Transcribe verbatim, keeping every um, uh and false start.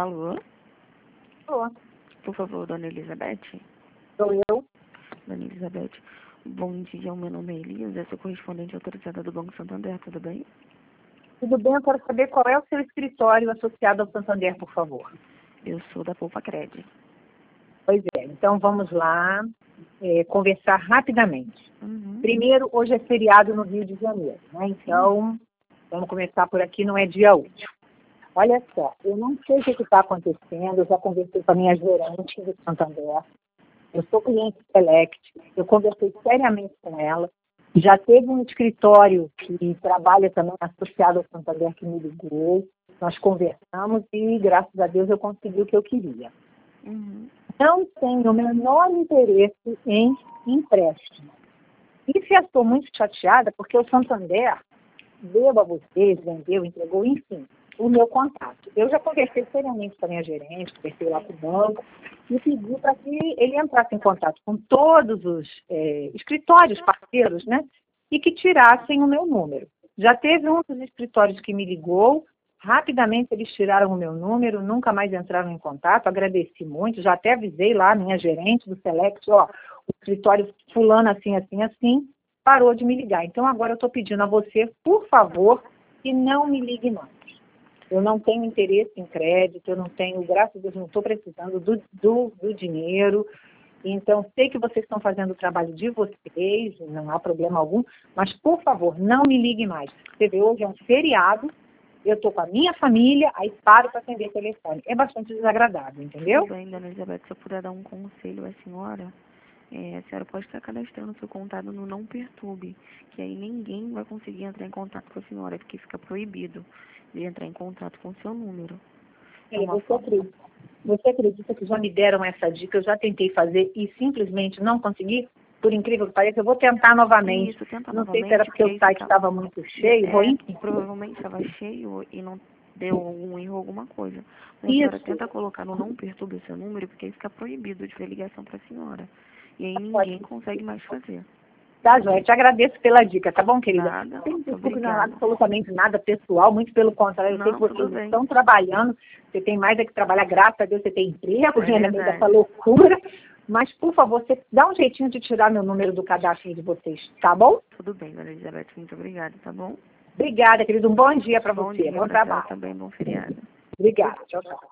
Alô? Alô? Por favor, dona Elizabeth? Sou eu. Dona Elizabeth, bom dia, meu nome é Elisa, sou correspondente autorizada do Banco Santander, tudo bem? Tudo bem, eu quero saber qual é o seu escritório associado ao Santander, por favor. Eu sou da Poupa Cred. Pois é, então vamos lá é, conversar rapidamente. Uhum. Primeiro, hoje é feriado no Rio de Janeiro, né? Então, vamos começar por aqui, não é dia útil. Olha só, eu não sei o que está acontecendo, eu já conversei com a minha gerente do Santander, eu sou cliente Select, eu conversei seriamente com ela, já teve um escritório que trabalha também associado ao Santander que me ligou, nós conversamos e, graças a Deus, eu consegui o que eu queria. Uhum. Não tenho o menor interesse em empréstimo. E já estou muito chateada porque o Santander deu a vocês, vendeu, entregou, enfim, o meu contato. Eu já conversei seriamente com a minha gerente, conversei lá com o banco e pedi para que ele entrasse em contato com todos os é, escritórios parceiros, né, e que tirassem o meu número. Já teve um dos escritórios que me ligou, rapidamente eles tiraram o meu número, nunca mais entraram em contato, agradeci muito, já até avisei lá a minha gerente do Select, ó, o escritório fulano assim, assim, assim, parou de me ligar. Então agora eu estou pedindo a você, por favor, que não me ligue mais. Eu não tenho interesse em crédito, eu não tenho, graças a Deus, não estou precisando do, do, do dinheiro. Então, sei que vocês estão fazendo o trabalho de vocês, não há problema algum, mas, por favor, não me ligue mais. Você vê, hoje é um feriado, eu estou com a minha família, aí paro para atender o telefone. É bastante desagradável, entendeu? Tudo bem, dona Elizabeth, se eu puder dar um conselho à senhora, é, a senhora pode estar cadastrando seu contato no Não Perturbe, que aí ninguém vai conseguir entrar em contato com a senhora, porque fica proibido de entrar em contato com o seu número. É É, uma você, forma... acredita, você acredita que já me deram essa dica, eu já tentei fazer e simplesmente não consegui? Por incrível que pareça, eu vou tentar novamente. Isso, tenta Não sei se novamente, era porque porque o aí site fica... estava muito cheio, vou É, enfim. provavelmente estava cheio e não deu algum erro, alguma coisa. Mas a senhora Isso, tenta colocar no Não Perturbe o seu número, porque aí fica proibido de ter ligação para a senhora. E aí pode. ninguém consegue mais fazer. Tá, Joia? Te agradeço pela dica, tá bom, querida? Nada, Não tem desculpa, não é obrigada. absolutamente nada pessoal, muito pelo contrário. Eu sei que Não, tudo vocês bem. estão trabalhando, você tem mais é que trabalhar, graças a Deus você tem emprego, É né, no meio dessa verdade. loucura. Mas, por favor, você dá um jeitinho de tirar meu número do cadastro de vocês, tá bom? Tudo bem, dona Elizabeth, muito obrigada, tá bom? Obrigada, querido. Um bom dia para Bom você. dia Bom para a senhora trabalho. também, bom feriado. Obrigada. Tchau, tchau.